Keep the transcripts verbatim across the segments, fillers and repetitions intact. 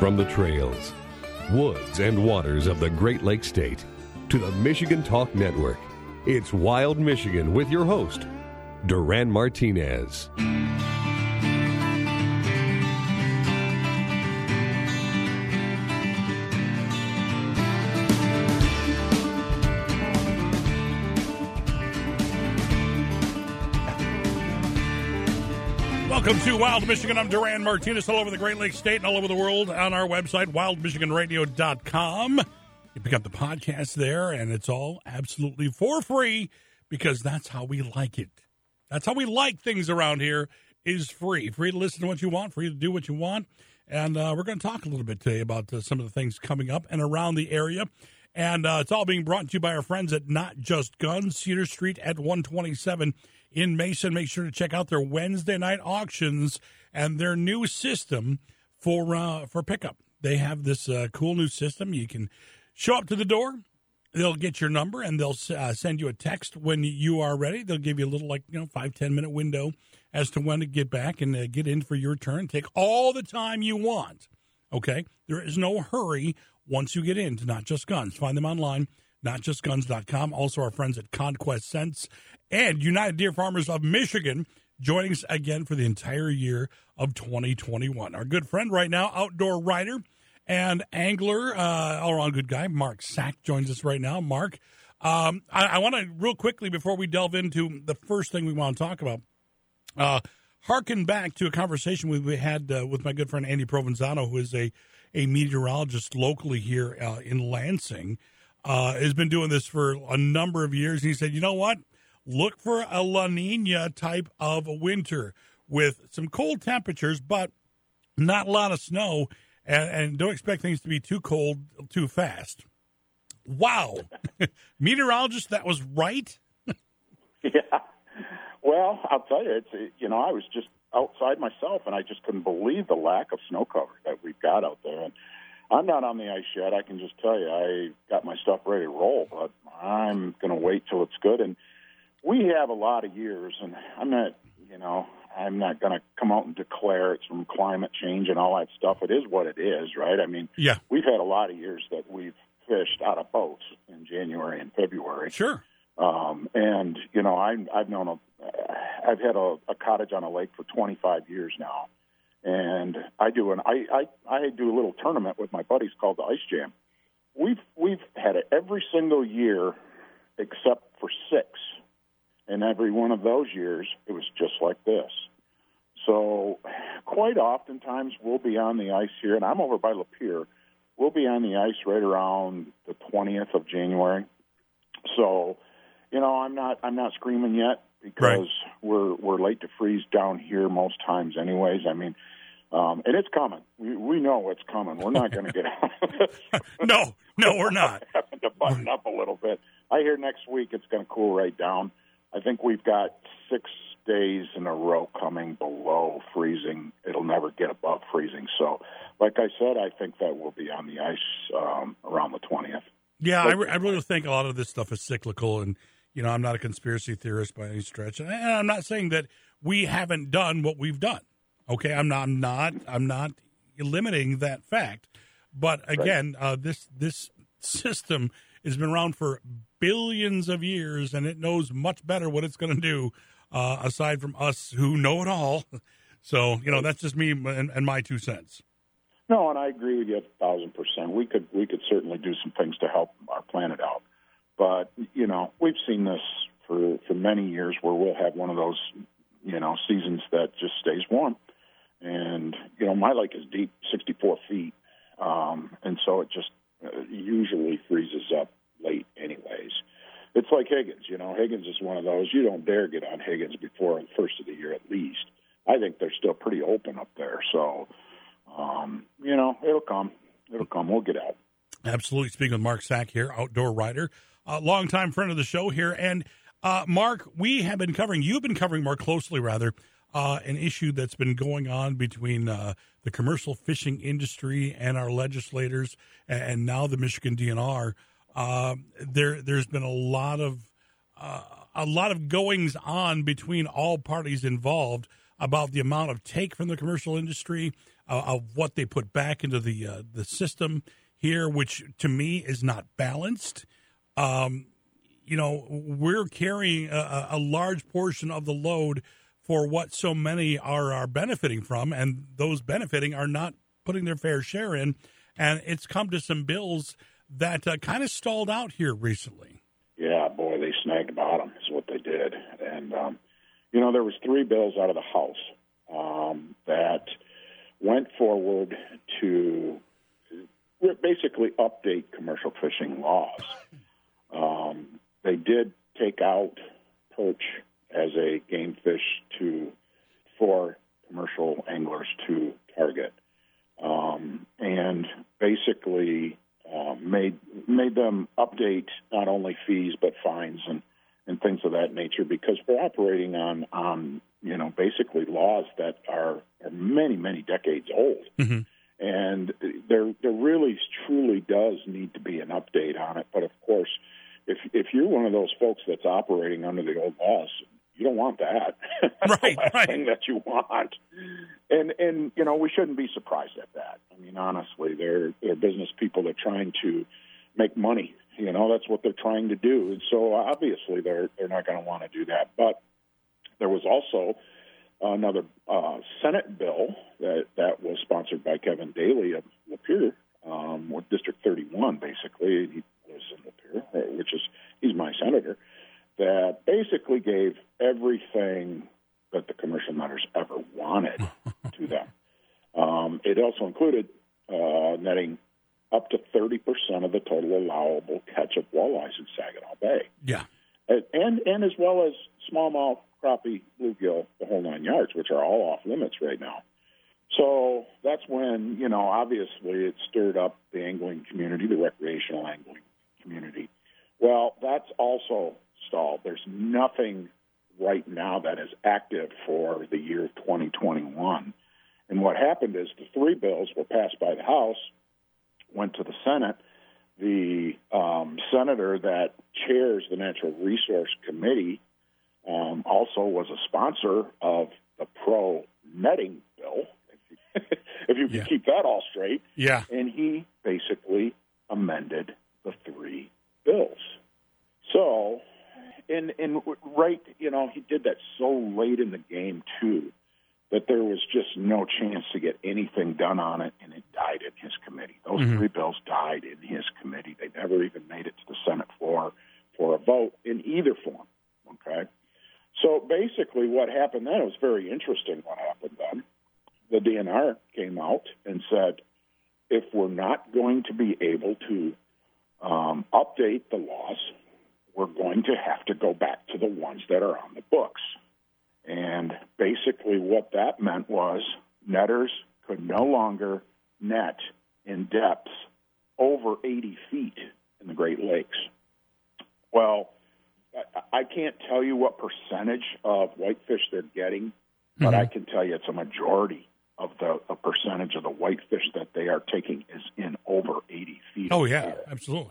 From the trails, woods, and waters of the Great Lakes State to the Michigan Talk Network, it's Wild Michigan with your host, Duran Martinez. Welcome to Wild Michigan. I'm Duran Martinez, all over the Great Lakes State and all over the world on our website, wild michigan radio dot com. You pick up the podcast there, and it's all absolutely for free because that's how we like it. That's how we like things around here, is free. Free to listen to what you want, free to do what you want. And uh, we're going to talk a little bit today about uh, some of the things coming up and around the area. And uh, it's all being brought to you by our friends at Not Just Guns, Cedar Street at one twenty-seven in Mason. Make sure to check out their Wednesday night auctions and their new system for uh, for pickup. They have this uh, cool new system. You can show up to the door. They'll get your number, and they'll uh, send you a text when you are ready. They'll give you a little, like, you know, five, ten-minute window as to when to get back and uh, get in for your turn. Take all the time you want, okay? There is no hurry once you get in to Not Just Guns. Find them online, not just guns dot com. Also, our friends at Conquest Scents and United Deer Farmers of Michigan joining us again for the entire year of twenty twenty-one. Our good friend right now, outdoor writer and angler, uh, all-around good guy, Mark Sack joins us right now. Mark, um, I, I want to real quickly, before we delve into the first thing we want to talk about, uh, harken back to a conversation we, we had uh, with my good friend Andy Provenzano, who is a, a meteorologist locally here uh, in Lansing, uh, has been doing this for a number of years. And he said, you know what? Look for a La Nina type of winter with some cold temperatures, but not a lot of snow. And, and don't expect things to be too cold too fast. Wow. Meteorologist, that was right? Yeah. Well, I'll tell you, it's, you know, I was just outside myself, and I just couldn't believe the lack of snow cover that we've got out there. And I'm not on the ice yet. I can just tell you, I got my stuff ready to roll, but I'm going to wait till it's good. And we have a lot of years, and I'm not, you know, I'm not going to come out and declare it's from climate change and all that stuff. It is what it is, right? I mean, yeah. We've had a lot of years that we've fished out of boats in January and February. Sure. Um, and, you know, I, I've known, a, I've had a, a cottage on a lake for twenty-five years now. And I do an, I, I, I do a little tournament with my buddies called the Ice Jam. We've, we've had it every single year except for six. And every one of those years, it was just like this. So quite oftentimes we'll be on the ice here, and I'm over by Lapeer. We'll be on the ice right around the twentieth of January. So, you know, I'm not I'm not screaming yet because right. we're we're late to freeze down here most times, anyways. I mean, um, and it's coming. We we know it's coming. We're not going to get out of this. no, no, we're not. Having to button up a little bit. I hear next week it's going to cool right down. I think we've got six days in a row coming below freezing. It'll never get above freezing. So, like I said, I think that we'll be on the ice um, around the twentieth. Yeah, but, I, re- I really think a lot of this stuff is cyclical, and, you know, I'm not a conspiracy theorist by any stretch. And I'm not saying that we haven't done what we've done. Okay, I'm not, I'm not, I'm not eliminating that fact. But again, right. uh, this this system has been around for billions of years, and it knows much better what it's going to do, uh, aside from us who know it all. So, you know, that's just me and, and my two cents. No, and I agree with you a thousand percent. We could we could certainly do some things to help our planet out. But, you know, we've seen this for, for many years where we'll have one of those, you know, seasons that just stays warm. And, you know, my lake is deep, sixty-four feet, um, and so it just uh, usually freezes up late anyways. It's like Higgins, you know. Higgins is one of those. You don't dare get on Higgins before the first of the year at least. I think they're still pretty open up there. So, um, you know, it'll come. It'll come. We'll get out. Absolutely. Speaking with Mark Sack here, outdoor writer, a longtime friend of the show here. And, uh, Mark, we have been covering, you've been covering more closely, rather, uh, an issue that's been going on between uh, the commercial fishing industry and our legislators, and, and now the Michigan D N R. Uh, there, there's been a lot of uh, a lot of goings on between all parties involved about the amount of take from the commercial industry, uh, of what they put back into the uh, the system here, which to me is not balanced. Um, you know, we're carrying a, a large portion of the load for what so many are, are benefiting from, and those benefiting are not putting their fair share in. And it's come to some bills that uh, kind of stalled out here recently. Yeah, boy, they snagged bottom is what they did. And, um, you know, there was three bills out of the House um, that went forward to basically update commercial fishing laws. Um, they did take out perch as a game fish to for commercial anglers to target, um, and basically uh, made made them update not only fees but fines and, and things of that nature, because we're operating on on you know basically laws that are, are many many decades old. Mm-hmm. And there, there really, truly does need to be an update on it. But of course, if if you're one of those folks that's operating under the old laws, you don't want that. That's right, the last right. thing that you want. And and you know we shouldn't be surprised at that. I mean, honestly, they're they're business people. They're trying to make money. You know, that's what they're trying to do. And so obviously, they're they're not going to want to do that. But there was also another uh, Senate bill that, that was sponsored by Kevin Daly of Lapeer, um, with District thirty-one, basically. He lives in Lapeer, which is, he's my senator, that basically gave everything that the commercial netters ever wanted to them. Um, it also included uh, netting up to thirty percent of the total allowable catch of walleyes in Saginaw Bay. Yeah. And, and, and as well as smallmouth, crappie, bluegill, the whole nine yards, which are all off limits right now. So that's when, you know, obviously it stirred up the angling community, the recreational angling community. Well, that's also stalled. There's nothing right now that is active for the year twenty twenty-one. And what happened is the three bills were passed by the House, went to the Senate. The um, senator that chairs the Natural Resource Committee um, also was a sponsor of the pro-netting bill, if you, if you can yeah. keep that all straight. Yeah. And he basically amended the three bills. So, and, and right, you know, he did that so late in the game, too, that there was just no chance to get anything done on it, and it died in his committee. Those mm-hmm. three bills died in his committee. They never even made it to the Senate floor for a vote in either form, okay? So basically what happened then, it was very interesting what happened then. The D N R came out and said, if we're not going to be able to um, update the laws, we're going to have to go back to the ones that are on the books. And basically what that meant was netters could no longer net in depths over eighty feet in the Great Lakes. Well, I can't tell you what percentage of whitefish they're getting, but mm-hmm. I can tell you it's a majority of the a percentage of the whitefish that they are taking is in over eighty feet. Oh, yeah, absolutely.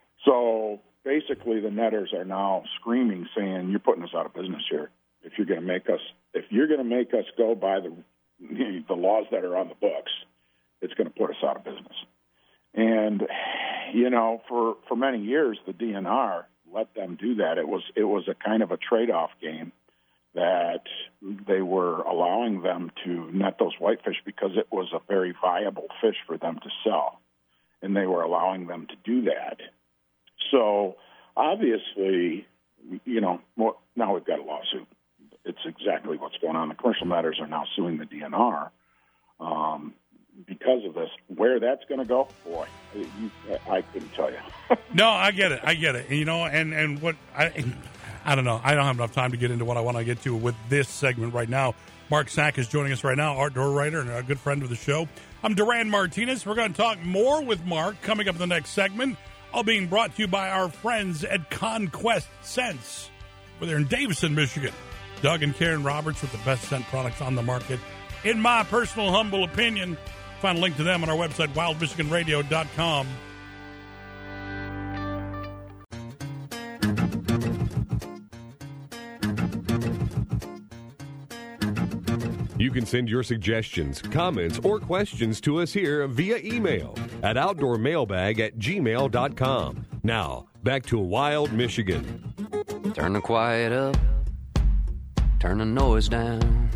So basically the netters are now screaming, saying, you're putting us out of business here. If you're going to make us, if you're going to make us go by the the laws that are on the books, it's going to put us out of business. And you know, for, for many years, the D N R let them do that. It was it was a kind of a trade-off game that they were allowing them to net those whitefish because it was a very viable fish for them to sell, and they were allowing them to do that. So obviously, you know, well, now we've got a lawsuit. It's exactly what's going on. The commercial netters are now suing the D N R um, because of this. Where that's going to go, boy, you, I couldn't tell you. No, I get it. I get it. You know, and, and what I I don't know. I don't have enough time to get into what I want to get to with this segment right now. Mark Sack is joining us right now, outdoor writer and a good friend of the show. I'm Duran Martinez. We're going to talk more with Mark coming up in the next segment. All being brought to you by our friends at Conquest Scents. We're there in Davison, Michigan. Doug and Karen Roberts with the best scent products on the market. In my personal humble opinion, find a link to them on our website, wild michigan radio dot com. You can send your suggestions, comments, or questions to us here via email at outdoormailbag at gmail dot com. Now, back to Wild Michigan. Turn the quiet up, turn the noise down.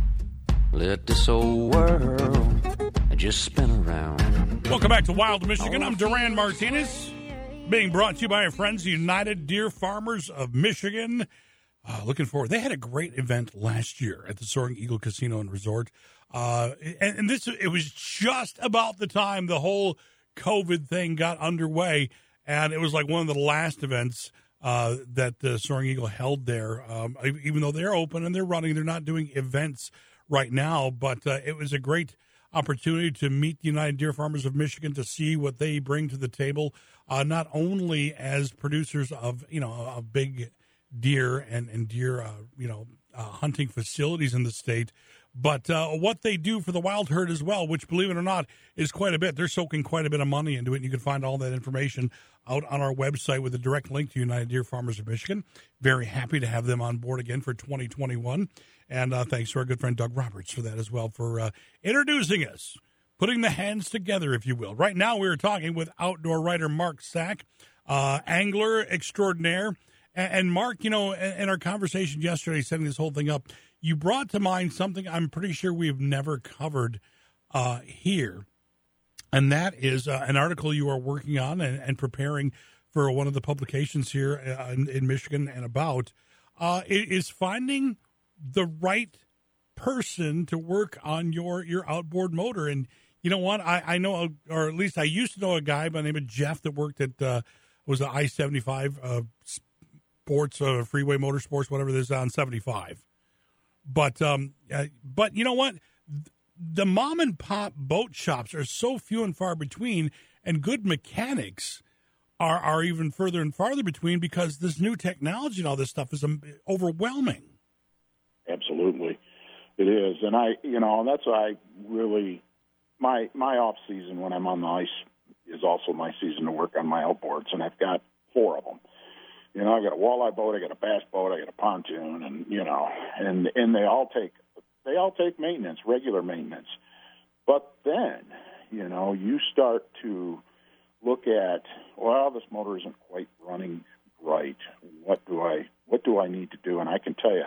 Let this old world just spin around. Welcome back to Wild Michigan. I'm Duran Martinez, being brought to you by our friends, United Deer Farmers of Michigan. Uh, looking forward. They had a great event last year at the Soaring Eagle Casino and Resort. Uh, and, and this, it was just about the time the whole COVID thing got underway. And it was like one of the last events uh, that the Soaring Eagle held there. Um, even though they're open and they're running, they're not doing events right now. But uh, it was a great opportunity to meet the United Deer Farmers of Michigan, to see what they bring to the table, uh, not only as producers of, you know, a big deer and, and deer, uh, you know, uh, hunting facilities in the state, but uh, what they do for the wild herd as well, which, believe it or not, is quite a bit. They're soaking quite a bit of money into it, and you can find all that information out on our website with a direct link to United Deer Farmers of Michigan. Very happy to have them on board again for twenty twenty-one, and uh, thanks to our good friend Doug Roberts for that as well, for uh, introducing us, putting the hands together, if you will. Right now we are talking with outdoor writer Mark Sack, uh, angler extraordinaire. And, Mark, you know, in our conversation yesterday, setting this whole thing up, you brought to mind something I'm pretty sure we've never covered uh, here, and that is uh, an article you are working on and, and preparing for one of the publications here uh, in, in Michigan and about, uh, is finding the right person to work on your, your outboard motor. And you know what? I, I know, or at least I used to know a guy by the name of Jeff that worked at, uh, was the I seventy-five uh Sports, uh, Freeway Motorsports, whatever it is, on seventy-five. But, um, uh, but you know what? The mom and pop boat shops are so few and far between, and good mechanics are, are even further and farther between, because this new technology and all this stuff is um, overwhelming. Absolutely. It is. And I, you know, that's why I really, my, my off season when I'm on the ice is also my season to work on my outboards, and I've got four of them. You know, I've got a walleye boat, I got a bass boat, I got a pontoon, and you know, and and they all take they all take maintenance, regular maintenance. But then, you know, you start to look at, well, this motor isn't quite running right. What do I what do I need to do? And I can tell you,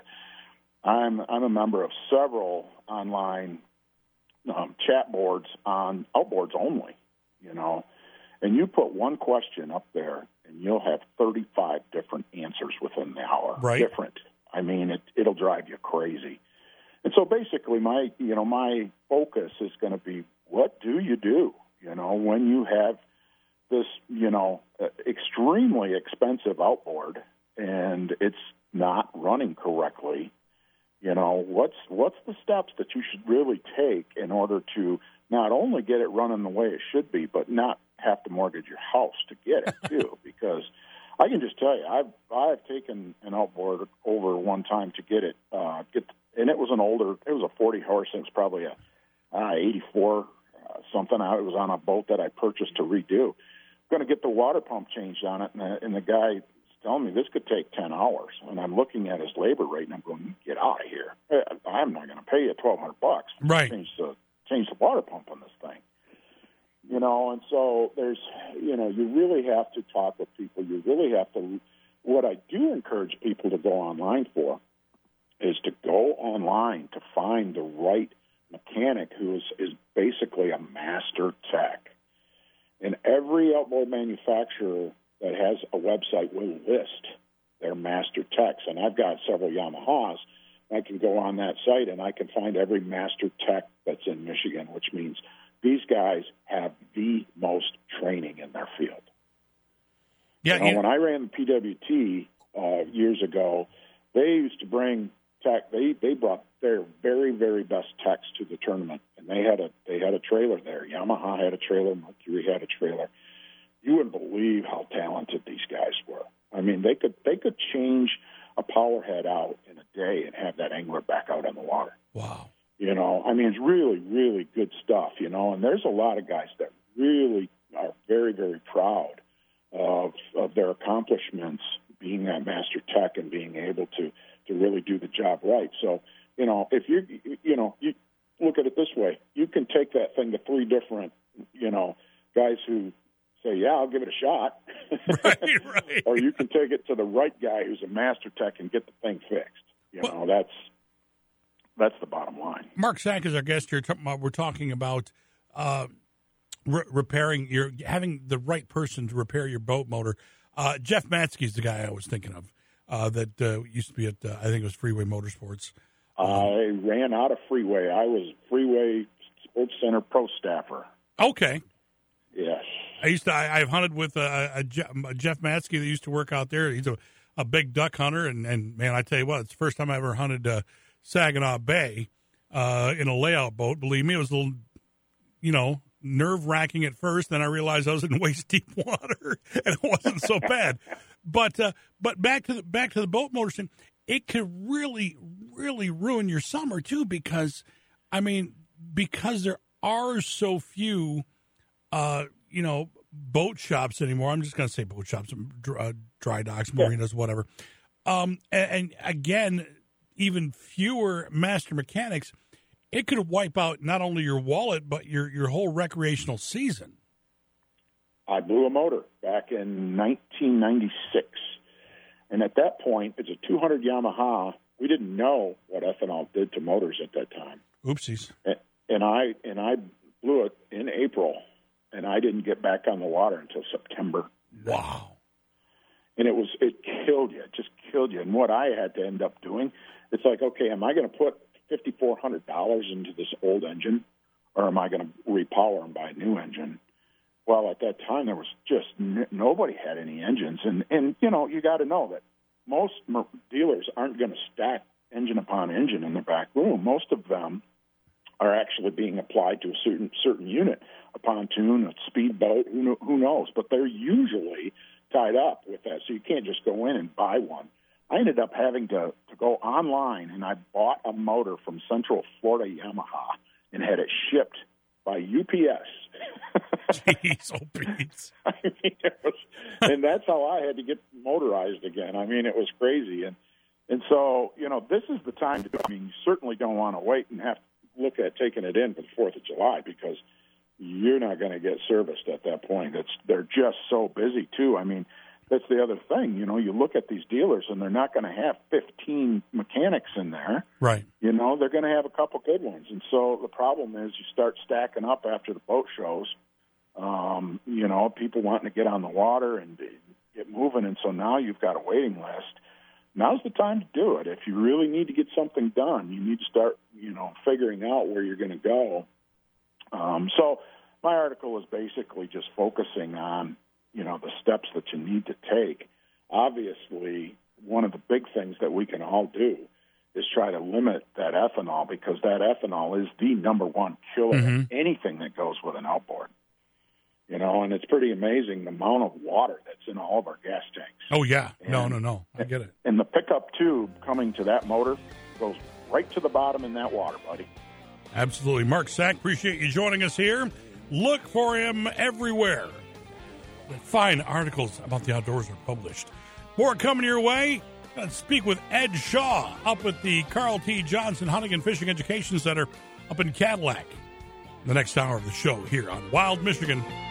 I'm I'm a member of several online um, chat boards on outboards only. You know, and you put one question up there, and you'll have thirty-five different answers within the hour. Right. Different. I mean, it, it'll drive you crazy. And so basically my, you know, my focus is going to be, what do you do, you know, when you have this, you know, uh, extremely expensive outboard and it's not running correctly? You know, what's what's the steps that you should really take in order to not only get it running the way it should be, but not have to mortgage your house to get it too? Because I can just tell you, I've I've taken an outboard over one time to get it, uh, get, and it was an older, it was a forty horse, and it was probably a uh, eighty-four uh, something. I it was on a boat that I purchased to redo. Going to get the water pump changed on it, and the, and the guy telling me this could take ten hours, and I'm looking at his labor rate, and I'm going, get out of here. I'm not going to pay you twelve hundred bucks. Right. Change the change the water pump on this thing. You know, and so there's, you know, you really have to talk with people. You really have to, what I do encourage people to go online for is to go online to find the right mechanic who is, is basically a master tech. And every outboard manufacturer that has a website will list their master techs. And I've got several Yamahas. I can go on that site and I can find every master tech that's in Michigan, which means these guys have the most training in their field. Yeah, you know, you... when I ran the P W T uh, years ago, they used to bring tech. They they brought their very very best techs to the tournament, and they had a they had a trailer there. Yamaha had a trailer. Mercury had a trailer. You wouldn't believe how talented these guys were. I mean, they could they could change a power head out in a day and have that angler back out on the water. Wow. You know, I mean, it's really, really good stuff, you know, and there's a lot of guys that really are very, very proud of of their accomplishments being that master tech and being able to, to really do the job right. So, you know, if you, you know, you look at it this way, you can take that thing to three different, you know, guys who say, yeah, I'll give it a shot. Right, right. Or you can take it to the right guy who's a master tech and get the thing fixed. You well, know, that's that's the bottom line. Mark Sack is our guest here. We're talking about uh, re- repairing your, having the right person to repair your boat motor. Uh, Jeff Matzke is the guy I was thinking of uh, that uh, used to be at, uh, I think it was Freeway Motorsports. I ran out of Freeway. I was Freeway Sports Center pro staffer. Okay. Yes. I used to. I, I've hunted with a, a Jeff Matzke that used to work out there. He's a, a big duck hunter, and, and man, I tell you what, it's the first time I ever hunted uh, Saginaw Bay uh, in a layout boat. Believe me, it was a little, you know, nerve wracking at first. Then I realized I was in waist deep water, and it wasn't so bad. But uh, but back to the back to the boat motor thing, it could really really ruin your summer too, because I mean, because there are so few. Uh, you know, boat shops anymore. I'm just going to say boat shops, uh, dry docks, marinas, whatever. Um, and, and again, even fewer master mechanics. It could wipe out not only your wallet, but your, your whole recreational season. I blew a motor back in nineteen ninety-six. And at that point, it's a two hundred Yamaha. We didn't know what ethanol did to motors at that time. Oopsies. And, and I and I blew it in April. And I didn't get back on the water until September. Wow. And it was, it killed you. It just killed you. And what I had to end up doing, it's like, okay, am I going to put five thousand four hundred dollars into this old engine, or am I going to repower and buy a new engine? Well, at that time, there was just, n- nobody had any engines. And, and you know, you got to know that most mer- dealers aren't going to stack engine upon engine in their back room. Most of them are actually being applied to a certain certain unit, a pontoon, a speedboat, who, know, who knows? But they're usually tied up with that, so you can't just go in and buy one. I ended up having to, to go online, and I bought a motor from Central Florida Yamaha and had it shipped by U P S. Jeez, oh, Pete. I mean, it was, and that's how I had to get motorized again. I mean, it was crazy. And, and so, you know, this is the time to do it. I mean, you certainly don't want to wait and have to look at taking it in for the fourth of July, because you're not going to get serviced at that point. It's, they're just so busy, too. I mean, that's the other thing. You know, you look at these dealers, and they're not going to have fifteen mechanics in there. Right. You know, they're going to have a couple good ones. And so the problem is you start stacking up after the boat shows, um, you know, people wanting to get on the water and get moving. And so now you've got a waiting list. Now's the time to do it. If you really need to get something done, you need to start, you know, figuring out where you're going to go. Um, so my article is basically just focusing on, you know, the steps that you need to take. Obviously, one of the big things that we can all do is try to limit that ethanol, because that ethanol is the number one killer Mm-hmm. of anything that goes with an outboard. You know, and it's pretty amazing the amount of water that's in all of our gas tanks. Oh, yeah. And, no, no, no. I get it. And the pickup tube coming to that motor goes right to the bottom in that water, buddy. Absolutely. Mark Sack, appreciate you joining us here. Look for him everywhere. Fine articles about the outdoors are published. More coming your way. Let's speak with Ed Shaw up at the Carl T. Johnson Hunting and Fishing Education Center up in Cadillac. The next hour of the show here on Wild Michigan.